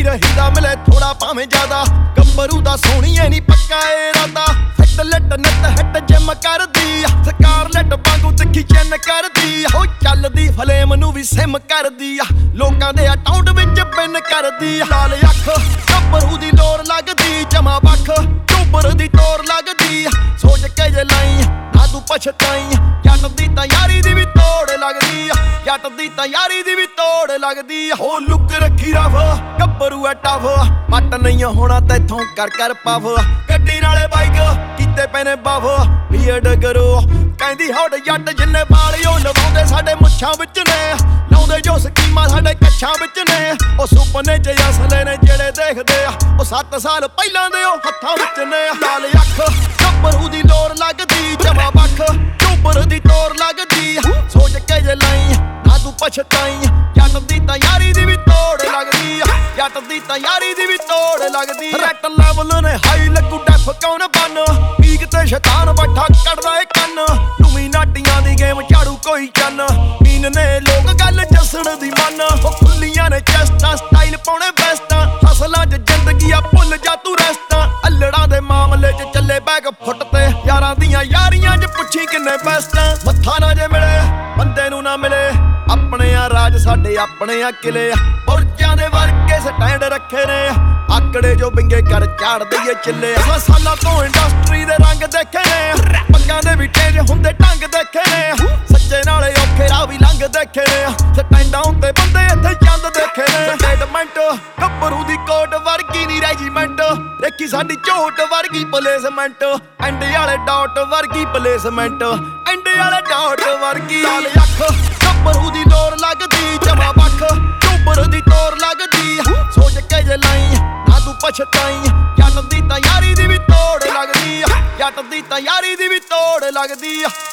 ਰਹੀਦਾ ਮਿਲੇ ਥੋੜਾ ਭਾਵੇਂ ਜ਼ਿਆਦਾ। ਗੱਭਰੂ ਦਾ ਸੋਹਣੀਏ ਨੀ ਪੱਕਾ ਇਰਾਦਾ। ਫਿੱਟ ਲਿਟ ਨਿੱਤ ਹਿੱਟ ਜਿਮ ਕਰਦੀ ਆ। ਸਕਾਰਲੈਟ ਵਾਂਗੂ ਤਿੱਖੀ ਚਿੰਨ ਕਰਦੀ ਆ। ਉਹ ਚੱਲਦੀ ਫਲੇਮ ਨੂੰ ਵੀ ਸਿਮ ਕਰਦੀ ਆ। ਲੋਕਾਂ ਦੇ ਅਕਾਊਂਟ ਵਿੱਚ ਪਿੰਨ ਕਰਦੀ ਆ। ਲਾਲ ਅੱਖ ਗੱਭਰੂ ਦੀ ਲੋਰ ਲੱਗਦੀ ਜਮਾ ਵੱਖ। ਝੋਬਰ ਦੀ ਤੋਰ ਲੱਗਦੀ ਆ। ਸੋਚ ਕੇ ਜੇ ਲਾਈ ਨਾ ਤੂੰ ਪਛਤਾਈ। ਜੱਟ ਦੀ ਤਾਂ ਯਾਰੀ ਦੀ ਵੀ ਤੋੜ ਲੱਗਦੀ ਆ। ਜੱਟ ਦੀ ਤਾਂ ਯਾਰੀ ਦੀ ਵੀ ਤੋੜ ਲੱਗਦੀ ਆ। ਹੋ ਲੁੱਕ ਰੱਖੀ ਰਫ ਗੱਭਰੂ ਐ ਟਫ। ਪੱਟ ਨਹੀਂ ਹੋਣਾ ਤੈਥੋਂ ਕਰ ਕਰ ਪਫ। ਗੱਡੀ ਨਾਲੇ ਬਾਈਕ ਕੀਤੇ ਪਏ ਨੇ ਬਫ। ਬੀਐਡ ਕਰੋ ਕਹਿੰਦੀ ਹੌਟ ਜੱਟ ਜਿੰਨੇ ਵਾਲਿਓ ਲਵਾਉਂਦੇ ਸਾਡੇ ਮੁੱਛਾਂ ਵਿੱਚ ਨੇ। ਲਾਉਂਦੇ ਜੋ ਸਕੀਮਾਂ ਸਾਡੇ ਕੱਛਾਂ ਵਿੱਚ ਨੇ। ਉਹ ਸੁਪਨੇ ਚ ਅਸਲੇ ਨੇ ਜਿਹੜੇ ਦੇਖਦੇ ਆ। ਉਹ 7 ਸਾਲ ਪਹਿਲਾਂ ਦੇ ਉਹ ਹੱਥਾਂ ਵਿੱਚ ਨੇ। ਲਾਲ ਅੱਖ ਗੱਭਰੂ ਦੀ ਲੋਰ ਲੱਗਦੀ ਜਮਾ ਵੱਖ। ਝੋਬਰ ਦੀ ਤੋਰ ਲੱਗਦੀ ਸੋਚ ਕੇ ਜੇ ਲਾਈ ਨਾ ਤੂੰ ਪਛਤਾਈ। ਜੱਟ ਦੀ ਤਾਂ ਯਾਰੀ ਦੀ ਵੀ ਤੋੜ ਲੱਗਦੀ ਆ। ਜੱਟ ਦੀ ਤਾਂ ਯਾਰੀ ਦੀ ਵੀ ਤੋੜ ਲੱਗਦੀ। ਰੈਟ ਲੈਵਲ ਨੇ ਹਾਈ ਲੱਗੂ ਡੈਫ ਕੌਣ ਬਨ। ਪੀਕ ਤੇ ਸ਼ੈਤਾਨ ਬੈਠਾ ਕੱਢਦਾ ਏ ਕੰਨ। ਟੂਮੀ ਨਾਟੀਆਂ ਦੀ ਗੇਮ ਝਾੜੂ ਕੋਈ ਚੰਨ। ਮੀਨ ਨੇ ਲੋਕ ਗੱਲ ਜੱਸਣ ਦੀ ਮੰਨ। ਉਹ ਖੁੱਲੀਆਂ ਨੇ ਚੈਸਟਾਂ ਸਟਾਈਲ ਪਾਉਣੇ ਬੈਸਟਾਂ। ਹਸਲਾਂ 'ਚ ਜ਼ਿੰਦਗੀ ਆ ਭੁੱਲ ਜਾ ਤੂੰ ਰੈਸਟਾਂ। ਅਲੜਾਂ ਦੇ ਮਾਮਲੇ 'ਚ ਚੱਲੇ ਬੈਗ ਫੁੱਟ ਤੇ। ਯਾਰਾਂ ਦੀਆਂ ਯਾਰੀਆਂ 'ਚ ਪੁੱਛੀ ਕਿੰਨੇ ਬੈਸਟਾਂ। ਮੱਥਾ ਨਾ ਜੇ ਮਿਲੇ ਬੰਦੇ ਨੂੰ ਨਾ ਮਿਲੇ। ਆਪਣੇ ਆ ਰਾਜ ਸਾਡੇ ਆਪਣੇ ਆ ਕਿਲੇ। ਬੁਰਜਾਂ ਦੇ ਵਰਗੇ ਸਟੈਂਡ ਰੱਖੇ ਨੇ। ਆਕੜੇ ਜੋ ਬਿੰਗੇ ਕਰ ਝਾੜ ਦਈਏ ਚਿੱਲੇ। ਸਾਲਾਂ ਤੋਂ ਇੰਡਸਟਰੀ ਦੇ ਰੰਗ ਦੇਖੇ ਨੇ। ਪੱਗਾਂ ਦੇ ਵੀ ਟੇਜ ਹੁੰਦੇ ਢੰਗ ਦੇਖੇ ਨੇ। ਸੱਚੇ ਨਾਲੇ ਔਖੇ ਰਾਹ ਵੀ ਲੰਘ ਦੇਖੇ ਨੇ। ਸਟੈਂਡਾਂ ਉੱਤੇ ਬੰਦੇ ਇੱਥੇ ਚੰਦ ਦੇਖੇ ਨੇ। ਸਟੇਟਮੈਂਟ ਗੱਭਰੂ ਦੀ ਕੋਟ ਵਰਗੀ ਨੀ ਰੈਜੀਮੈਂਟ। ਦੇਖੀ ਸਾਡੀ ਝੋਟ ਵਰਗੀ ਪਲੇਸਮੈਂਟ। ਐਂਡ ਵਾਲੇ ਡਾਟ ਵਰਗੀ ਪਲੇਸਮੈਂਟ। ਐਂਡ ਵਾਲੇ ਡਾਟ ਵਰਗੀ। ਲਾਲ ਅੱਖ ਗੱਭਰੂ ਦੀ ਲੋਰ ਲੱਗਦੀ ਜਮਾ ਵੱਖ। ਝੋਬਰ ਦੀ ਤੋਰ ਲੱਗਦੀ ਸੋਚ ਕੇ ਜੇ ਲਾਈ ਨਾ ਤੂੰ ਪਛਤਾਈ। ਜੱਟ ਦੀ ਤਾਂ ਯਾਰੀ ਦੀ ਵੀ ਤੋੜ ਲੱਗਦੀ ਆ। ਜੱਟ ਦੀ ਤਾਂ ਯਾਰੀ ਦੀ ਵੀ ਤੋੜ ਲੱਗਦੀ ਆ।